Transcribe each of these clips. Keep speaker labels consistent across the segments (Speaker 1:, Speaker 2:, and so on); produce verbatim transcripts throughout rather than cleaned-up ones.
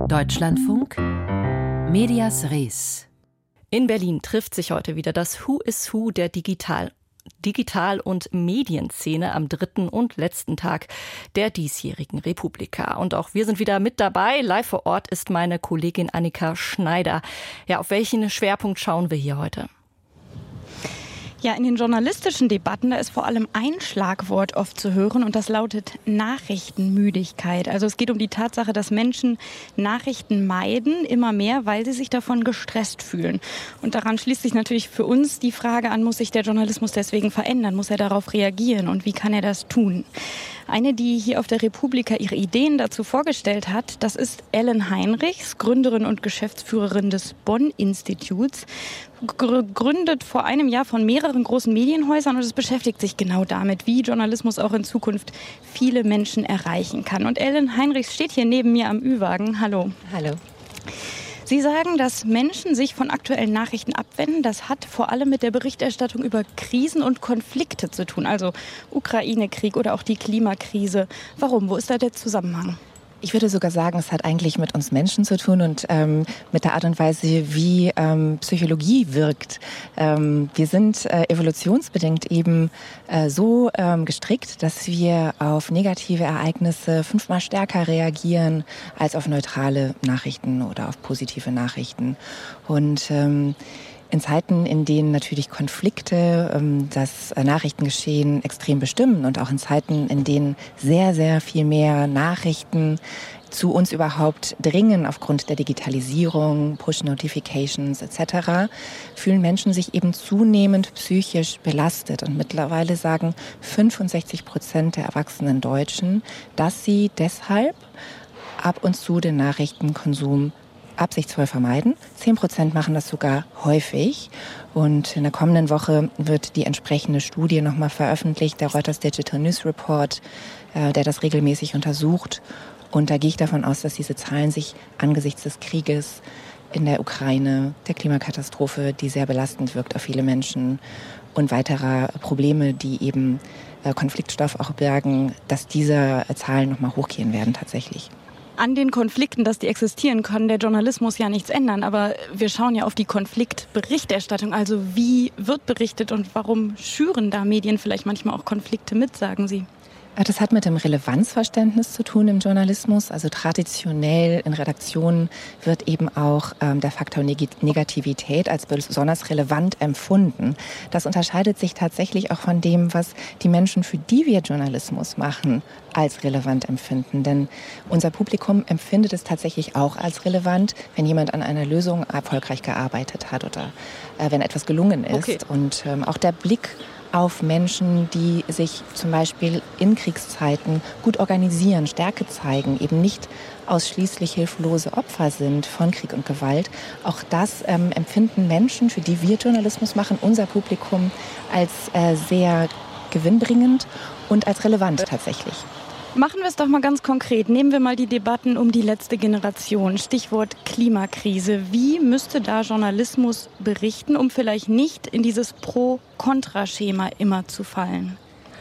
Speaker 1: Deutschlandfunk, Medias Res.
Speaker 2: In Berlin trifft sich heute wieder das Who is Who der Digital- Digital- und Medienszene am dritten und letzten Tag der diesjährigen Republika. Und auch wir sind wieder mit dabei. Live vor Ort ist meine Kollegin Annika Schneider. Ja, auf welchen Schwerpunkt schauen wir hier heute?
Speaker 3: Ja, in den journalistischen Debatten, da ist vor allem ein Schlagwort oft zu hören und das lautet Nachrichtenmüdigkeit. Also es geht um die Tatsache, dass Menschen Nachrichten meiden, immer mehr, weil sie sich davon gestresst fühlen. Und daran schließt sich natürlich für uns die Frage an, muss sich der Journalismus deswegen verändern? Muss er darauf reagieren und wie kann er das tun? Eine, die hier auf der Republika ihre Ideen dazu vorgestellt hat, das ist Ellen Heinrichs, Gründerin und Geschäftsführerin des Bonn-Instituts. Gegründet vor einem Jahr von mehreren großen Medienhäusern und es beschäftigt sich genau damit, wie Journalismus auch in Zukunft viele Menschen erreichen kann. Und Ellen Heinrichs steht hier neben mir am Ü-Wagen. Hallo.
Speaker 4: Hallo.
Speaker 3: Sie sagen, dass Menschen sich von aktuellen Nachrichten abwenden. Das hat vor allem mit der Berichterstattung über Krisen und Konflikte zu tun, also Ukraine-Krieg oder auch die Klimakrise. Warum? Wo ist da der Zusammenhang?
Speaker 4: Ich würde sogar sagen, es hat eigentlich mit uns Menschen zu tun und ähm, mit der Art und Weise, wie ähm, Psychologie wirkt. Ähm, wir sind äh, evolutionsbedingt eben äh, so ähm, gestrickt, dass wir auf negative Ereignisse fünfmal stärker reagieren als auf neutrale Nachrichten oder auf positive Nachrichten. Und ähm, in Zeiten, in denen natürlich Konflikte ähm, das Nachrichtengeschehen extrem bestimmen und auch in Zeiten, in denen sehr, sehr viel mehr Nachrichten zu uns überhaupt dringen aufgrund der Digitalisierung, Push-Notifications et cetera, fühlen Menschen sich eben zunehmend psychisch belastet. Und mittlerweile sagen fünfundsechzig Prozent der erwachsenen Deutschen, dass sie deshalb ab und zu den Nachrichtenkonsum absichtsvoll vermeiden. Zehn Prozent machen das sogar häufig. Und in der kommenden Woche wird die entsprechende Studie nochmal veröffentlicht, der Reuters Digital News Report, äh, der das regelmäßig untersucht. Und da gehe ich davon aus, dass diese Zahlen sich angesichts des Krieges in der Ukraine, der Klimakatastrophe, die sehr belastend wirkt auf viele Menschen und weiterer Probleme, die eben äh, Konfliktstoff auch bergen, dass diese äh, Zahlen nochmal hochgehen werden tatsächlich.
Speaker 3: An den Konflikten, dass die existieren, kann der Journalismus ja nichts ändern. Aber wir schauen ja auf die Konfliktberichterstattung. Also wie wird berichtet und warum schüren da Medien vielleicht manchmal auch Konflikte mit, sagen Sie?
Speaker 4: Das hat mit dem Relevanzverständnis zu tun im Journalismus. Also traditionell in Redaktionen wird eben auch ähm, der Faktor Neg- Negativität als besonders relevant empfunden. Das unterscheidet sich tatsächlich auch von dem, was die Menschen, für die wir Journalismus machen, als relevant empfinden. Denn unser Publikum empfindet es tatsächlich auch als relevant, wenn jemand an einer Lösung erfolgreich gearbeitet hat oder äh, wenn etwas gelungen ist.
Speaker 3: Okay.
Speaker 4: Und ähm, auch der Blick auf Menschen, die sich zum Beispiel in Kriegszeiten gut organisieren, Stärke zeigen, eben nicht ausschließlich hilflose Opfer sind von Krieg und Gewalt. Auch das ähm, empfinden Menschen, für die wir Journalismus machen, unser Publikum, als äh, sehr gewinnbringend und als relevant tatsächlich.
Speaker 3: Machen wir es doch mal ganz konkret. Nehmen wir mal die Debatten um die letzte Generation. Stichwort Klimakrise. Wie müsste da Journalismus berichten, um vielleicht nicht in dieses Pro-Kontra-Schema immer zu fallen?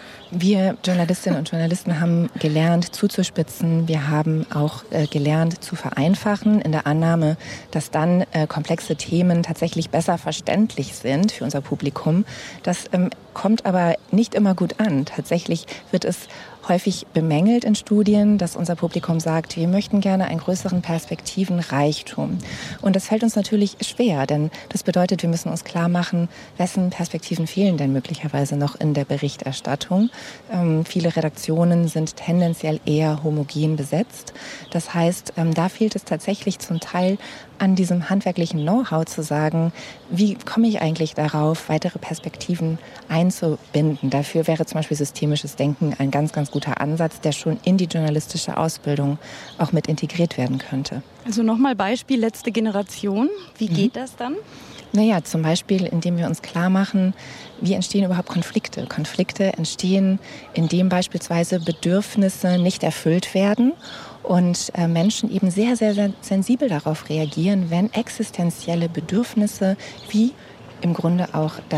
Speaker 4: Wir Journalistinnen und Journalisten haben gelernt zuzuspitzen. Wir haben auch äh, gelernt zu vereinfachen in der Annahme, dass dann äh, komplexe Themen tatsächlich besser verständlich sind für unser Publikum. Das ähm, kommt aber nicht immer gut an. Tatsächlich wird es häufig bemängelt in Studien, dass unser Publikum sagt, wir möchten gerne einen größeren Perspektivenreichtum. Und das fällt uns natürlich schwer, denn das bedeutet, wir müssen uns klar machen, wessen Perspektiven fehlen denn möglicherweise noch in der Berichterstattung. Ähm, viele Redaktionen sind tendenziell eher homogen besetzt. Das heißt, ähm, da fehlt es tatsächlich zum Teil an diesem handwerklichen Know-how zu sagen, wie komme ich eigentlich darauf, weitere Perspektiven einzubinden. Dafür wäre zum Beispiel systemisches Denken ein ganz, ganz guter Ansatz, der schon in die journalistische Ausbildung auch mit integriert werden könnte.
Speaker 3: Also nochmal Beispiel letzte Generation. Wie geht mhm. das dann?
Speaker 4: Naja, zum Beispiel, indem wir uns klar machen, wie entstehen überhaupt Konflikte. Konflikte entstehen, indem beispielsweise Bedürfnisse nicht erfüllt werden und äh, Menschen eben sehr, sehr, sehr sensibel darauf reagieren, wenn existenzielle Bedürfnisse wie im Grunde auch das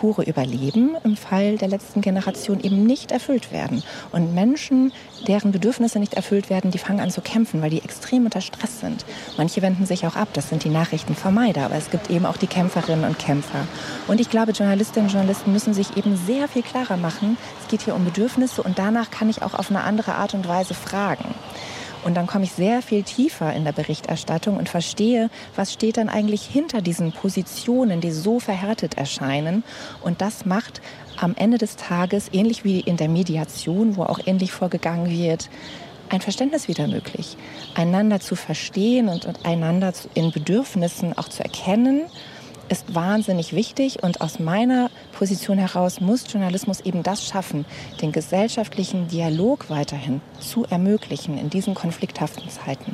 Speaker 4: pure Überleben im Fall der letzten Generation eben nicht erfüllt werden. Und Menschen, deren Bedürfnisse nicht erfüllt werden, die fangen an zu kämpfen, weil die extrem unter Stress sind. Manche wenden sich auch ab, das sind die Nachrichtenvermeider, aber es gibt eben auch die Kämpferinnen und Kämpfer. Und ich glaube, Journalistinnen und Journalisten müssen sich eben sehr viel klarer machen, es geht hier um Bedürfnisse und danach kann ich auch auf eine andere Art und Weise fragen. Und dann komme ich sehr viel tiefer in der Berichterstattung und verstehe, was steht dann eigentlich hinter diesen Positionen, die so verhärtet erscheinen. Und das macht am Ende des Tages, ähnlich wie in der Mediation, wo auch ähnlich vorgegangen wird, ein Verständnis wieder möglich. Einander zu verstehen und, und einander in Bedürfnissen auch zu erkennen, ist wahnsinnig wichtig. Und aus meiner Position heraus muss Journalismus eben das schaffen, den gesellschaftlichen Dialog weiterhin zu ermöglichen in diesen konflikthaften Zeiten.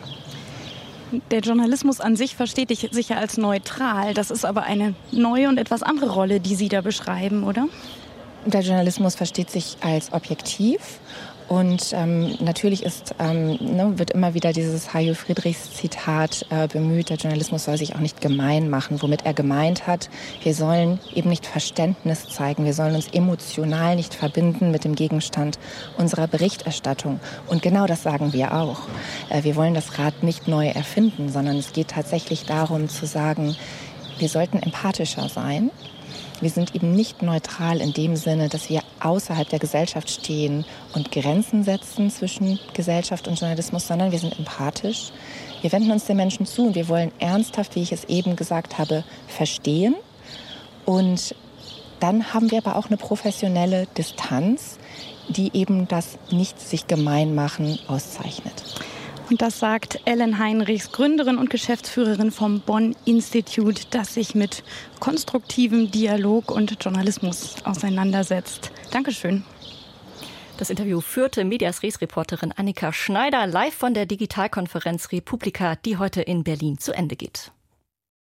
Speaker 3: Der Journalismus an sich versteht sich sicher als neutral. Das ist aber eine neue und etwas andere Rolle, die Sie da beschreiben, oder?
Speaker 4: Der Journalismus versteht sich als objektiv. Und ähm, natürlich ist, ähm, ne, wird immer wieder dieses Hajo Friedrichs Zitat äh, bemüht, der Journalismus soll sich auch nicht gemein machen, womit er gemeint hat, wir sollen eben nicht Verständnis zeigen, wir sollen uns emotional nicht verbinden mit dem Gegenstand unserer Berichterstattung. Und genau das sagen wir auch. Äh, wir wollen das Rad nicht neu erfinden, sondern es geht tatsächlich darum zu sagen, wir sollten empathischer sein. Wir sind eben nicht neutral in dem Sinne, dass wir außerhalb der Gesellschaft stehen und Grenzen setzen zwischen Gesellschaft und Journalismus, sondern wir sind empathisch. Wir wenden uns den Menschen zu und wir wollen ernsthaft, wie ich es eben gesagt habe, verstehen. Und dann haben wir aber auch eine professionelle Distanz, die eben das Nicht-sich-gemein-machen auszeichnet.
Speaker 3: Und das sagt Ellen Heinrichs, Gründerin und Geschäftsführerin vom Bonn-Institut, das sich mit konstruktivem Dialog und Journalismus auseinandersetzt. Dankeschön.
Speaker 2: Das Interview führte Medias Res-Reporterin Annika Schneider live von der Digitalkonferenz Republika, die heute in Berlin zu Ende geht.